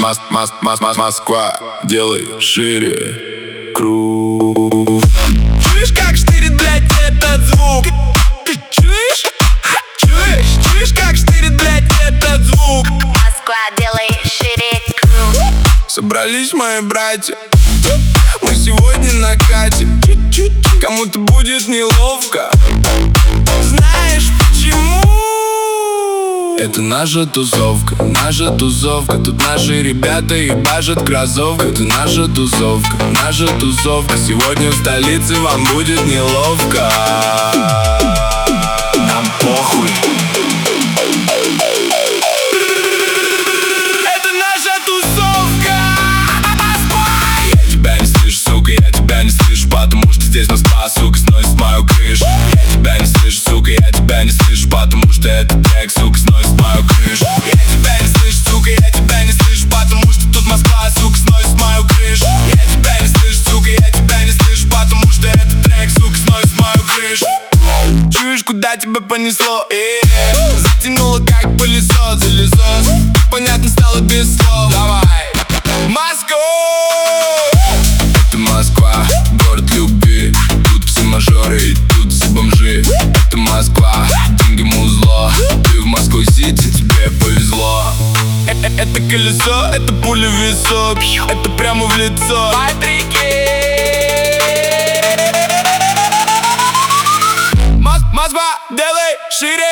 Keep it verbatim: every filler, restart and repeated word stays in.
Мос, мос, мос, мос, Москва, делай шире круг. Чуешь, как штырит, блядь, этот звук? Ты чуешь? Чуешь? Чуешь, как штырит, блядь, этот звук? Москва, делай шире круг. Собрались мои братья, мы сегодня на кате. Кому-то будет неловко, знаешь почему? Это наша тусовка, наша тусовка. Тут наши ребята ебашат кроссовка. Это наша тусовка, наша тусовка. Сегодня в столице вам будет неловко. Нам похуй. Это наша тусовка. Я тебя не слышу, сука, я тебя не слышу, потому что здесь Москва, сука, сносит мою крышу. Я тебя не слышу, сука, я тебя не слышу, потому что этот трек, сука, сносит мою крышу. Я тебя не слышу, сука, я тебя не слышу, потому что тут Москва, сука, сносит мою крышу. Я тебя не слышу, сука, я тебя не слышу, потому что этот трек, сука, сносит мою крышу. Чуешь, куда тебя понесло? И затянуло, как пылесос, пылесос. Понятно стало без слов. Давай, Москва. Это Москва, город любви. Тут все мажоры и тут все бомжи. Это Москва, деньги музло. Ты в Москву-Сити, тебе повезло. Это колесо, это пуля в висок. Это прямо в лицо. Москва, делай шире.